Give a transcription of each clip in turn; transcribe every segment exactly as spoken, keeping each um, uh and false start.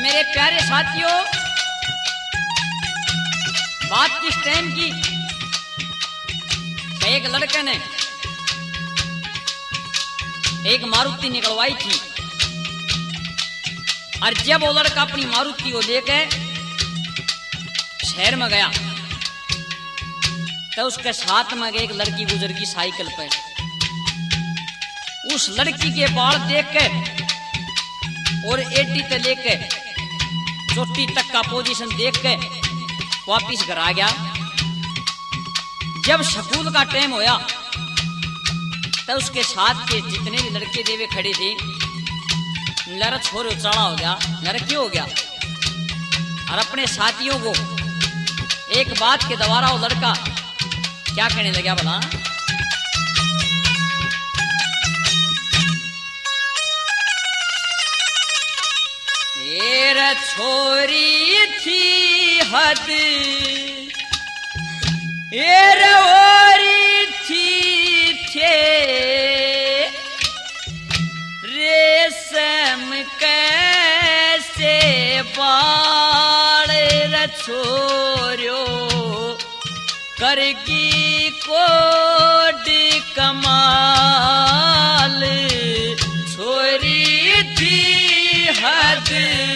मेरे प्यारे साथियों, बात किस टाइम की, एक लड़के ने एक मारुति निकलवाई थी और जब वो लड़का अपनी मारुति को लेके शहर में गया तो उसके साथ में एक लड़की गुजर गई साइकिल पे। उस लड़की के बाल देख के और एडी से लेके चोटी तक का पोजीशन देख के वापिस घर आ गया। जब स्कूल का टाइम होया तो उसके साथ के जितने भी लड़के देवे खड़े थे, लड़ छोरे चढ़ा हो गया, लड़ क्यों हो गया, और अपने साथियों को एक बात के द्वारा वो लड़का क्या कहने लगा भला, ये छोरी थी हद ये ओरी थी थे रेशम कैसे बाल छोरो करगी कोड कमाल छोरी थी हद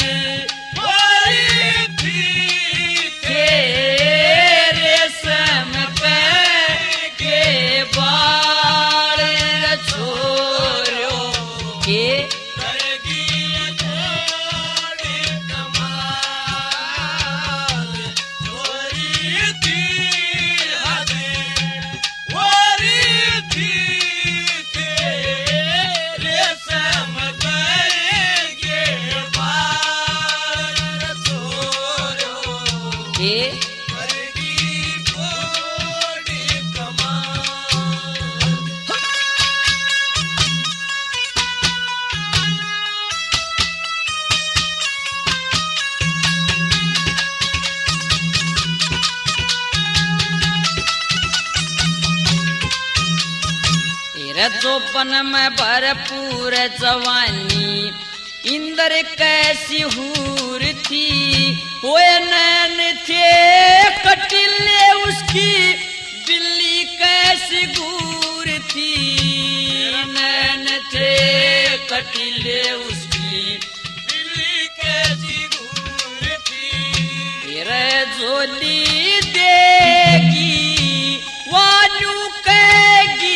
जोपन में भरपूर जवानी इंदर कैसी हूर थी, वो नैन थे कटिले उसकी बिल्ली कैसी गूर थी, नैन थे कटिले उसकी बिल्ली कैसी गूर थी, रे झोली देगी वालू कहेगी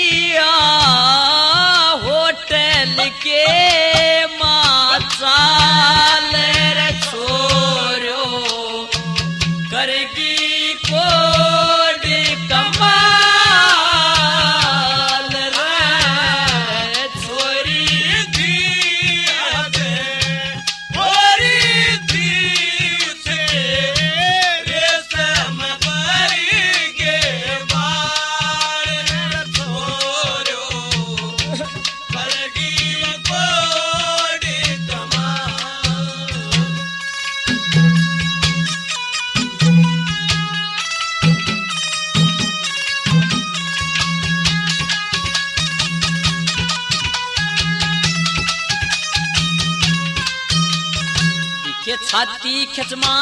होटल के माचाल छोरो करगी कोड कमाल रे छोरी थी छोरी थी रेशम भरी गे बाल छोरो छाती खिचमा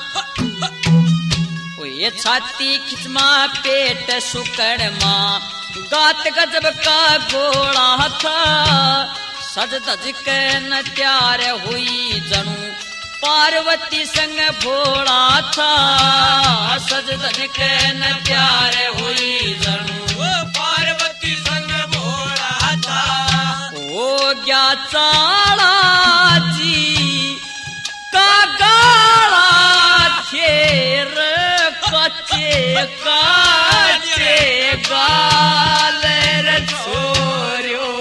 ओ ये छाती खिचमा पेट सुकड़ मां गात गजब का घोड़ा था, सज धज के न त्यार हुई जनू पार्वती संग भोला था, सज धज के न त्यार हुई जनू पार्वती संग भोला था, ओ गया चाला जी का गाला खेर कच्चे काचे गाल छोरो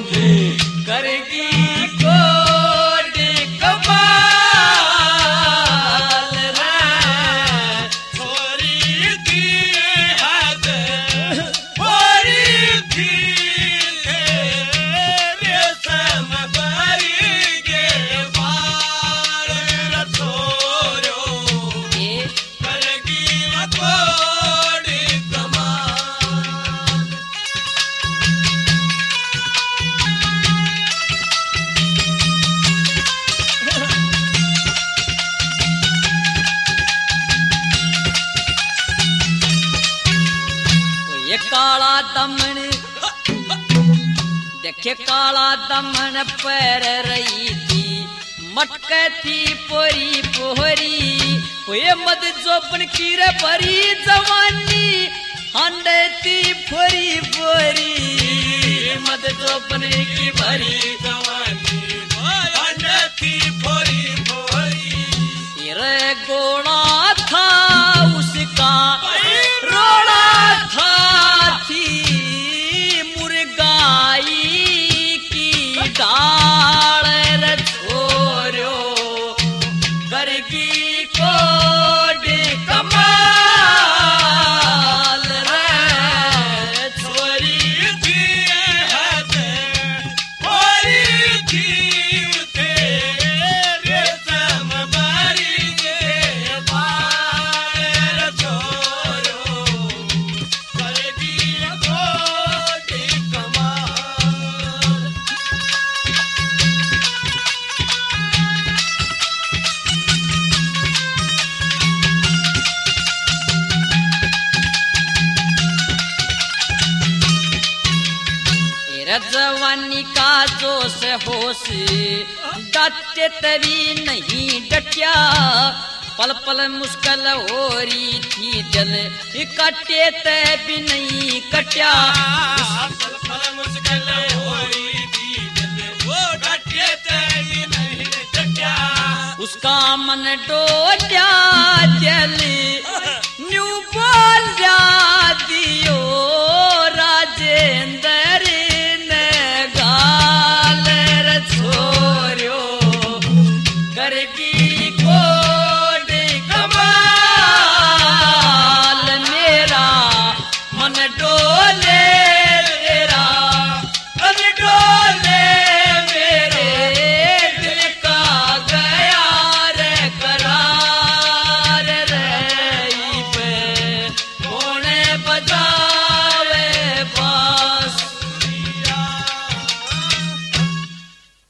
करगी कोड कमाल रे छोरी थी हद छोरी थी रेशम भरी गे बाल छोरो करगी कोड कमाल। ये काला दमन देखे काला दमन पैर रही थी मटके थी पोरी पोहरी हुए मद जोपन की रे परी जवानी हांडे थी फोरी पोरी मद जोपन की भरी जवानी हांडे थी फोरी पोरी रे गोड़ा था उसका रोड़ा था थी मुर्गाई की डाल रे छोरो करगी कोड कमाल रे छोरी थी हद फोरी थी तेरे समबारी के बार छोरो करगी कोड कमाल जवानी का जोश होश डटे तभी नहीं डटिया पल पल मुश्किल हो रही थी दिल कटे तभी नहीं कटिया पल पल मुश्किल हो रही थी दिल वो डटे तेरी नहीं डटिया उसका मन डोल्या दिल न्यू बोल्या दियो राजेंद्र ने गाल रे छोरो करगी